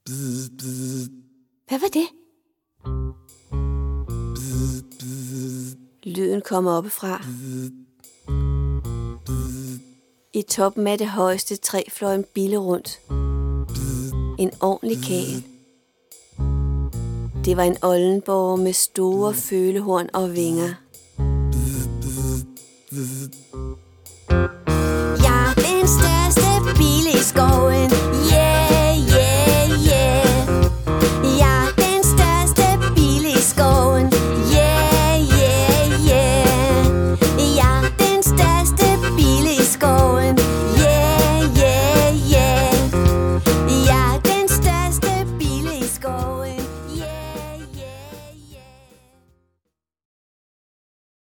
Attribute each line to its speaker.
Speaker 1: Hvad var det? Lyden kommer oppefra. I toppen af det højeste træ fløj en bille rundt. En ordentlig karl. Det var en oldenborg med store følehorn og vinger.